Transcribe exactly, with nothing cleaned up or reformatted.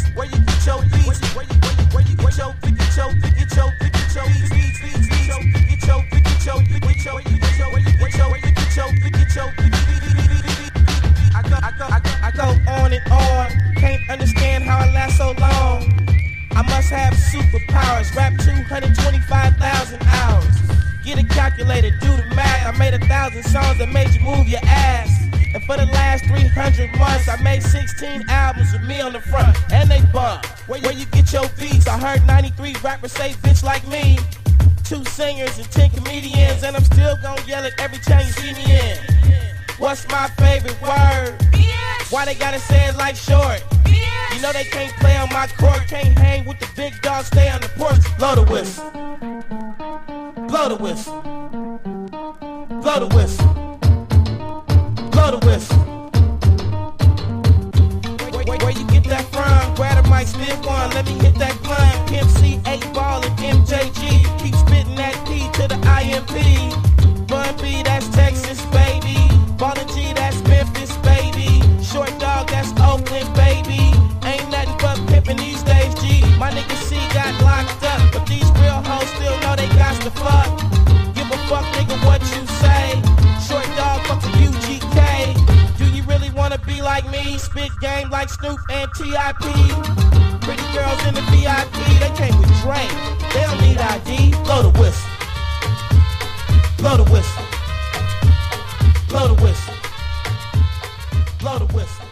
Where you get your beats? Where you where you where you get your get your get your get your beats beats beats get your get your get your get your get your where you get your get your get your I go I go I go I go on and on. Can't understand how I last so long. I must have superpowers. Rap two hundred twenty-five thousand hours. Get a calculator, do the math. I made a thousand songs that made you move your ass. And for the last three hundred months, I made sixteen albums with me on the front, and they bump. Where, where you get your beats? I heard ninety-three rappers say bitch like me. Two singers and ten comedians, and I'm still gonna yell it every time you see me in. What's my favorite word? Why they gotta say it like short? You know they can't play on my court, can't hang with the big dogs, stay on the porch. Blow the whistle. Blow the whistle. Blow the whistle. Blow the whistle. Where, where, where you get that from? Grab a mic, spit one, let me hit that blunt. Pimp C, eight Ball, and M J G. Keep spitting that P to the I M P. Bun B, that's Texas, baby. Ballin' G, that's Memphis, baby. Short Dog, that's Oakland, baby. Ain't nothing but pimpin' these days, G. My nigga C got locked up, but these real hoes still know they got to fuck. Give a fuck, nigga, what you say. Short Dog, fuck the U G K. Do you really wanna be like me? Spit game like Snoop and T I P. Pretty girls in the V I P, they came with Dre. They don't need I D. Blow the whistle. Blow the whistle. Blow the whistle. Blow the whistle.